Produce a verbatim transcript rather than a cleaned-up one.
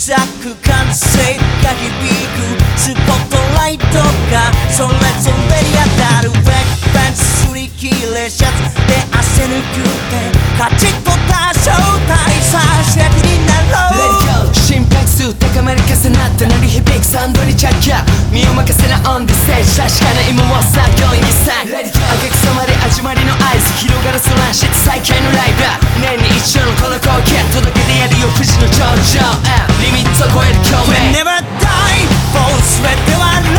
咲く歓声が響くスポットライトがそれぞれに当たるウェックパンツ擦り切れシャツで汗ぬくって勝ち取った正体さ主役になろう Let it go 心拍数高まり重なって鳴り響くサウンドに着火身を任せなオンデステージ確かな今は作業にさ赤く染まり始まりの合図広がる空ンシット再開のライブ年に一度のこの光景届けてやるよ富士の頂上リミットを超える共鳴 We'll never die もう全ては